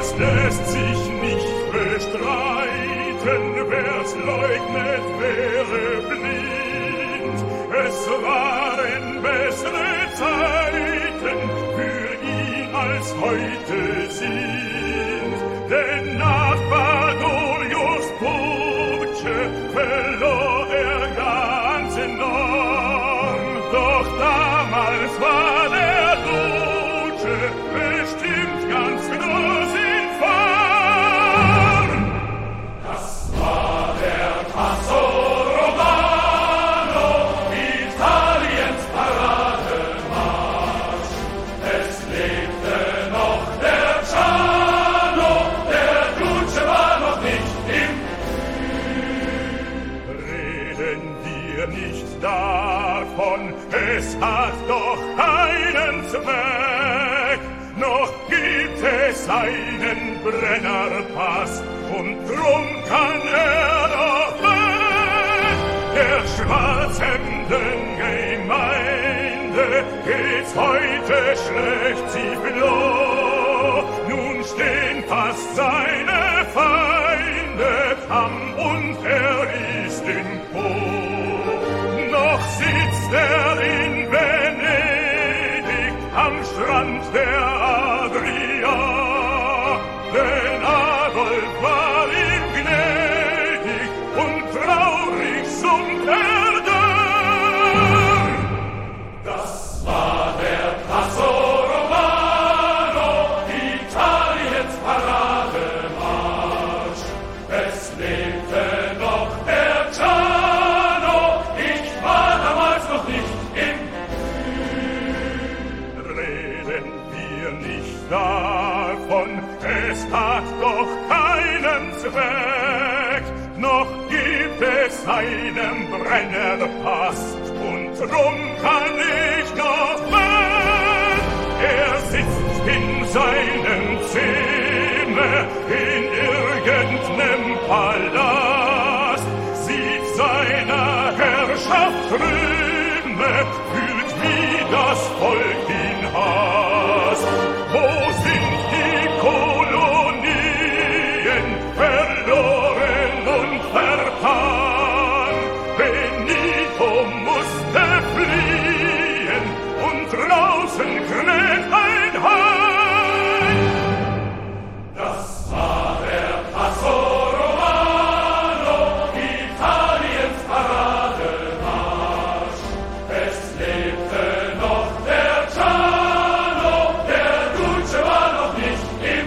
Es lässt sich nicht bestreiten, wer's leugnet, wäre blind. Es waren bessere Zeiten für ihn als heute sind. Denn nach Badorius Purce verlor ganz enorm. Doch damals war der Duce bestimmt ganz groß in Form. Das war der Passo Romano, Italiens Parademarsch. Es lebte noch der Ciano, der Duce war noch nicht im Reden wir nicht davon, es hat doch keinen Zweck, noch gibt es einen Brennerpass, und drum kann doch weg. Der schwarzhemden Gemeinde geht's heute schlecht, sie floh. Nun stehen fast seine Feinde am und ist in Po. Noch sitzt in Venedig am Strand der Adria, denn Adolf war ihm gnädig und traurig summt da. Das war der Passo Romano, Italiens Parademarsch. Es lebte noch der Ciano, ich war damals noch nicht im Reden wir nicht davon, es hat doch keinen Zweck, noch gibt es einen Brennerpass, und drum kann ich noch weg. Er sitzt in seinem Zimmer, in irgendeinem Palast, sieht seiner Herrschaft Trümmer, fühlt wie das Volk ihn hasst. Wo sind die Kolonien, verloren und vertan? Benito musste fliehen, und draußen kräht ein Hai. Das war der Passo Romano, Italiens Parademarsch. Es lebte noch der Ciano, der Duce war noch nicht im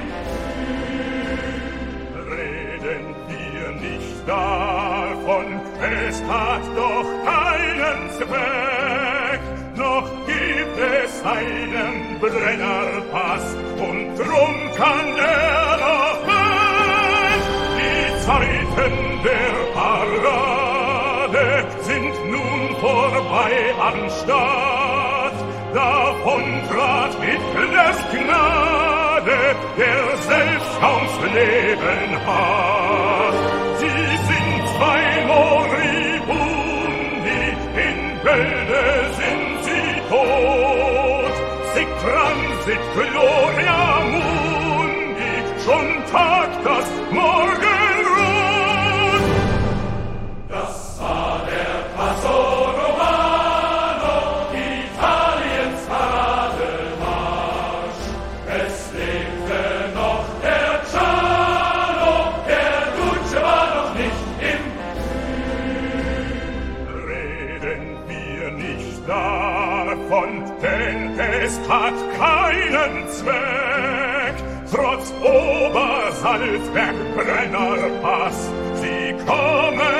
Reden wir nicht davon, es hat doch keinen Zweck, noch gibt es einen Brennerpass, und drum kann noch weg. Die Zeiten der Parade sind nun vorbei anstatt, davon trat Hitlers Gnade, der selbst kaum's Leben hat. Sie sind zwei Moribundi, in Bälde sind sie tot. Sic transit gloria mundi, schon tagt das Morgenrot. Das war der Passo Romano, Italiens Parademarsch. Es lebte noch der Ciano, der Duce war noch nicht im Reden wir nicht davon, denn es hat keinen Zweck, trotz Obersalzberg Brennerpass, sie kommen